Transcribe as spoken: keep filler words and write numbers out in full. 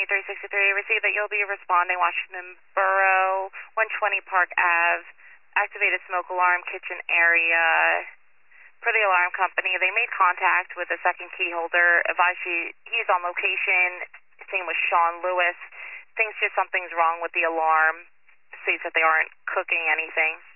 three sixty-three, received that you'll be responding Washington Borough, one twenty Park Ave, activated smoke alarm, kitchen area. Per the alarm company, they made contact with the second key holder, advised he, he's on location, same with Sean Lewis, thinks just something's wrong with the alarm, states that they aren't cooking anything.